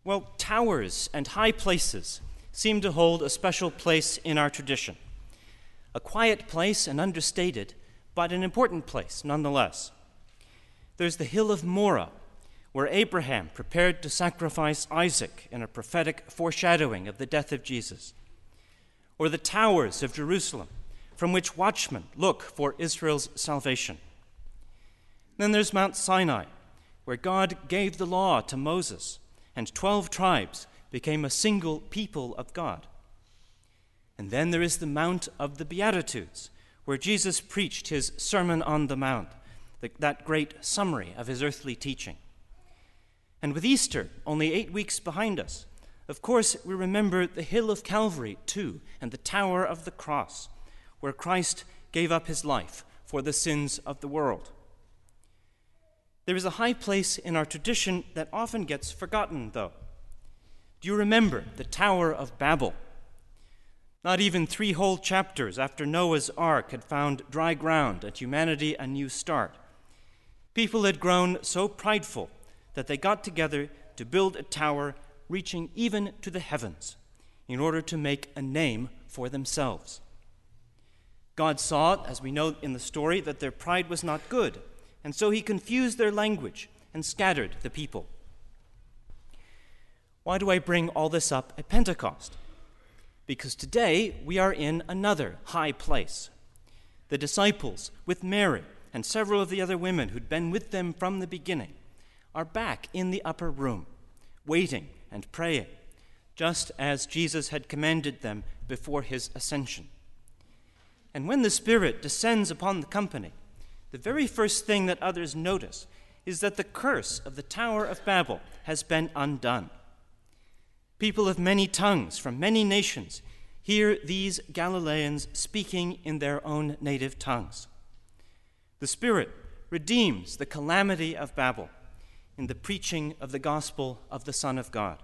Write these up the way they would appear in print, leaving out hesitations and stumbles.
Well, towers and high places seem to hold a special place in our tradition. A quiet place and understated, but an important place nonetheless. There's the hill of Morah, where Abraham prepared to sacrifice Isaac in a prophetic foreshadowing of the death of Jesus. Or the towers of Jerusalem, from which watchmen look for Israel's salvation. Then there's Mount Sinai, where God gave the law to Moses, and 12 tribes became a single people of God. And then there is the Mount of the Beatitudes, where Jesus preached his Sermon on the Mount, that great summary of his earthly teaching. And with Easter only 8 weeks behind us, of course, we remember the hill of Calvary too, and the tower of the cross, where Christ gave up his life for the sins of the world. There is a high place in our tradition that often gets forgotten, though. Do you remember the Tower of Babel? Not even 3 whole chapters after Noah's Ark had found dry ground and humanity a new start, people had grown so prideful that they got together to build a tower reaching even to the heavens in order to make a name for themselves. God saw, as we know in the story, that their pride was not good, and so he confused their language and scattered the people. Why do I bring all this up at Pentecost? Because today we are in another high place. The disciples, with Mary and several of the other women who'd been with them from the beginning, are back in the upper room, waiting and praying, just as Jesus had commanded them before his ascension. And when the Spirit descends upon the company, the very first thing that others notice is that the curse of the Tower of Babel has been undone. People of many tongues from many nations hear these Galileans speaking in their own native tongues. The Spirit redeems the calamity of Babel in the preaching of the gospel of the Son of God.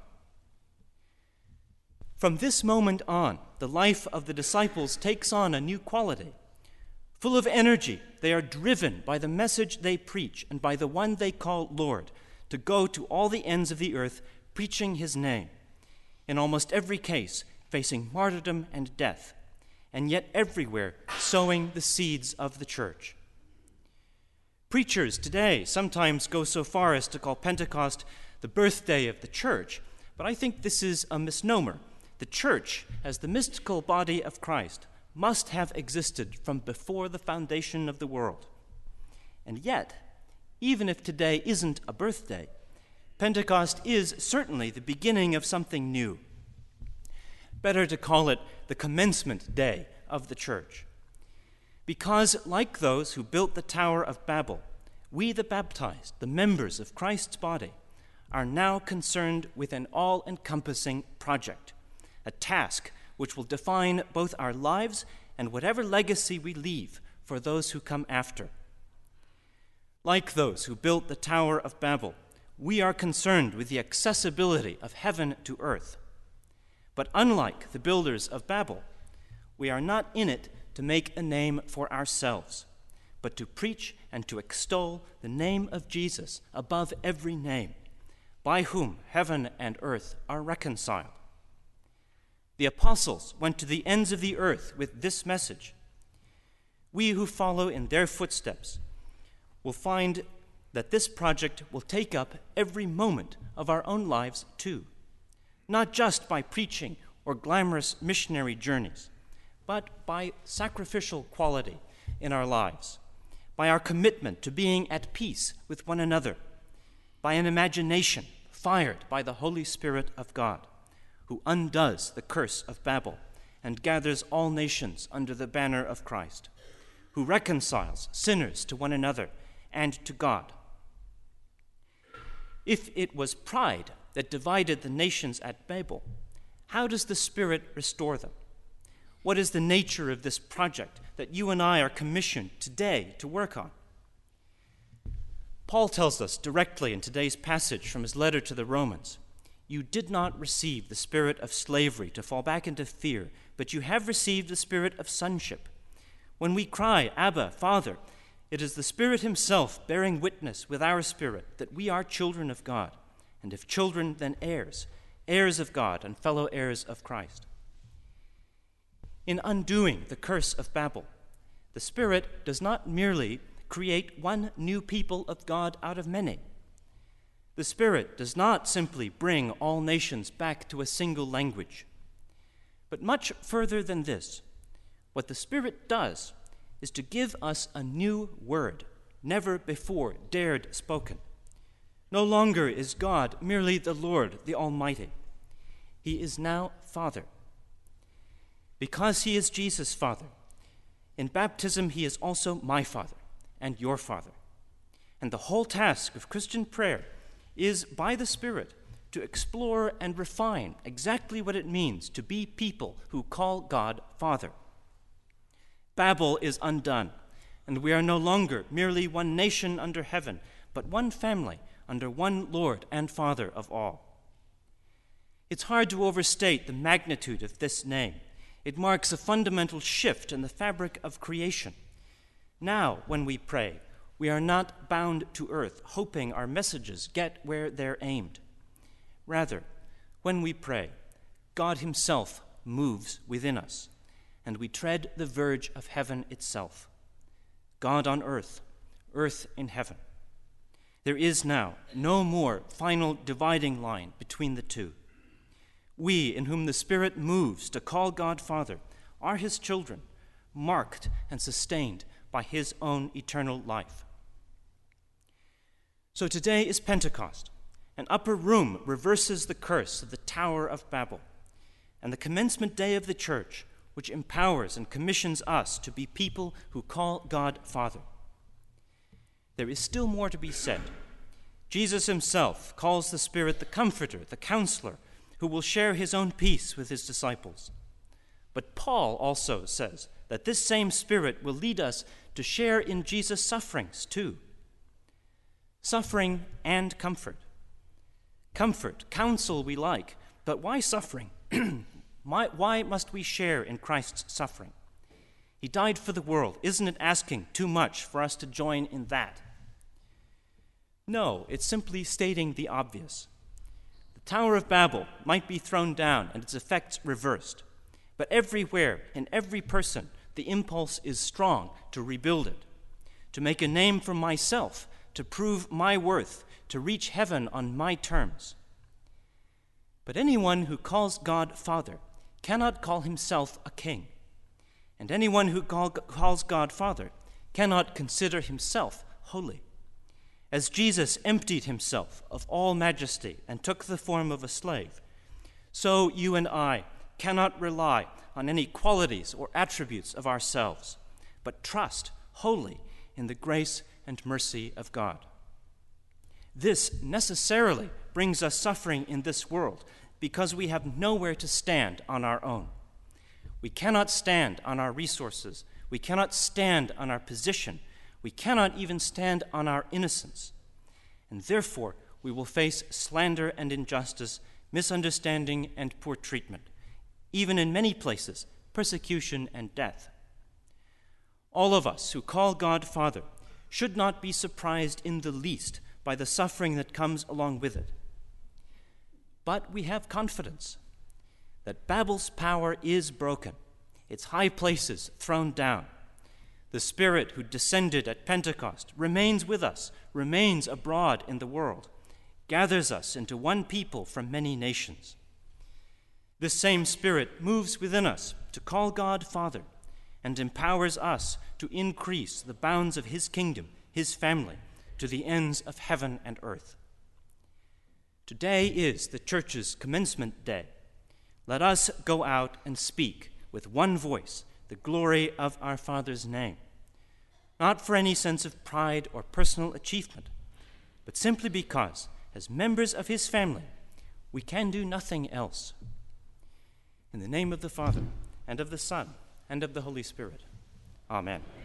From this moment on, the life of the disciples takes on a new quality. Full of energy, they are driven by the message they preach and by the one they call Lord, to go to all the ends of the earth preaching his name, in almost every case facing martyrdom and death, and yet everywhere sowing the seeds of the church. Preachers today sometimes go so far as to call Pentecost the birthday of the church, but I think this is a misnomer. The church, as the mystical body of Christ, must have existed from before the foundation of the world. And yet, even if today isn't a birthday, Pentecost is certainly the beginning of something new. Better to call it the commencement day of the church. Because, like those who built the Tower of Babel, we, the baptized, the members of Christ's body, are now concerned with an all-encompassing project, a task which will define both our lives and whatever legacy we leave for those who come after. Like those who built the Tower of Babel, we are concerned with the accessibility of heaven to earth. But unlike the builders of Babel, we are not in it to make a name for ourselves, but to preach and to extol the name of Jesus above every name, by whom heaven and earth are reconciled. The apostles went to the ends of the earth with this message. We who follow in their footsteps will find that this project will take up every moment of our own lives too, not just by preaching or glamorous missionary journeys, but by sacrificial quality in our lives, by our commitment to being at peace with one another, by an imagination fired by the Holy Spirit of God, who undoes the curse of Babel and gathers all nations under the banner of Christ, who reconciles sinners to one another and to God. If it was pride that divided the nations at Babel, how does the Spirit restore them? What is the nature of this project that you and I are commissioned today to work on? Paul tells us directly in today's passage from his letter to the Romans, "You did not receive the spirit of slavery to fall back into fear, but you have received the spirit of sonship. When we cry, 'Abba, Father,' it is the Spirit himself bearing witness with our spirit that we are children of God, and if children, then heirs, heirs of God and fellow heirs of Christ. In undoing the curse of Babel, the Spirit does not merely create one new people of God out of many. The Spirit does not simply bring all nations back to a single language. But much further than this, what the Spirit does is to give us a new word, never before dared spoken. No longer is God merely the Lord, the Almighty. He is now Father. Because he is Jesus' Father, in baptism he is also my Father and your Father. And the whole task of Christian prayer is, by the Spirit, to explore and refine exactly what it means to be people who call God Father. Babel is undone, and we are no longer merely one nation under heaven, but one family under one Lord and Father of all. It's hard to overstate the magnitude of this name. It marks a fundamental shift in the fabric of creation. Now, when we pray, we are not bound to earth, hoping our messages get where they're aimed. Rather, when we pray, God himself moves within us, and we tread the verge of heaven itself. God on earth, earth in heaven. There is now no more final dividing line between the two. We, in whom the Spirit moves to call God Father, are his children, marked and sustained by his own eternal life. So today is Pentecost. An upper room reverses the curse of the Tower of Babel, and the commencement day of the church, which empowers and commissions us to be people who call God Father. There is still more to be said. Jesus himself calls the Spirit the Comforter, the Counselor, who will share his own peace with his disciples. But Paul also says that this same Spirit will lead us to share in Jesus' sufferings too. Suffering and comfort. Comfort, counsel we like, but why suffering? Why must we share in Christ's suffering? He died for the world. Isn't it asking too much for us to join in that? No, it's simply stating the obvious. The Tower of Babel might be thrown down and its effects reversed, but everywhere, in every person, the impulse is strong to rebuild it, to make a name for myself, to prove my worth, to reach heaven on my terms. But anyone who calls God Father cannot call himself a king, and anyone who calls God Father cannot consider himself holy. As Jesus emptied himself of all majesty and took the form of a slave, so you and I cannot rely on any qualities or attributes of ourselves, but trust wholly in the grace and mercy of God. This necessarily brings us suffering in this world because we have nowhere to stand on our own. We cannot stand on our resources. We cannot stand on our position. We cannot even stand on our innocence. And therefore, we will face slander and injustice, misunderstanding and poor treatment, even in many places, persecution and death. All of us who call God Father should not be surprised in the least by the suffering that comes along with it. But we have confidence that Babel's power is broken, its high places thrown down. The Spirit who descended at Pentecost remains with us, remains abroad in the world, gathers us into one people from many nations. This same Spirit moves within us to call God Father and empowers us to increase the bounds of his kingdom, his family, to the ends of heaven and earth. Today is the church's commencement day. Let us go out and speak with one voice the glory of our Father's name, not for any sense of pride or personal achievement, but simply because, as members of his family, we can do nothing else. In the name of the Father, and of the Son, and of the Holy Spirit. Amen.